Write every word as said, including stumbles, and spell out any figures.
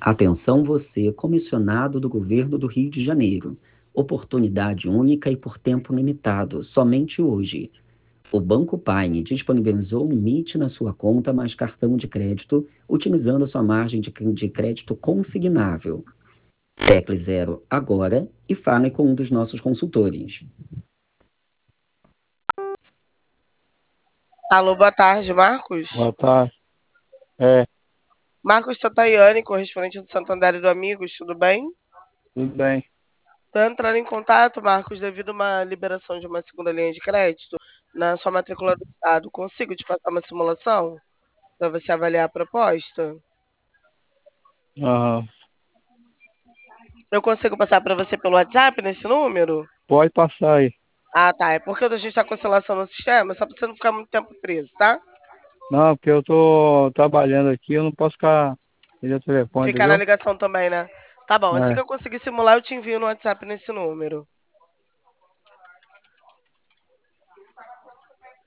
Atenção você, comissionado do Governo do Rio de Janeiro. Oportunidade única e por tempo limitado, somente hoje. O Banco Paine disponibilizou um limite na sua conta mais cartão de crédito, utilizando sua margem de de crédito consignável. Tecle zero agora e fale com um dos nossos consultores. Alô, boa tarde, Marcos. Boa tarde. É, Marcos Tatayane, correspondente do Santander e do Amigos, tudo bem? tudo bem. Estou entrando em contato, Marcos, devido a uma liberação de uma segunda linha de crédito na sua matrícula do Estado. Consigo te passar uma simulação para você avaliar a proposta? Aham. Eu consigo passar para você pelo WhatsApp nesse número? Pode passar aí. Ah, tá. É porque a gente está com oscilação no sistema, só para você não ficar muito tempo preso, tá? Não, porque eu tô trabalhando aqui, eu não posso ficar no telefone, Ficar na entendeu? ligação também, né? Tá bom. Assim que É, eu conseguir simular, eu te envio no WhatsApp nesse número.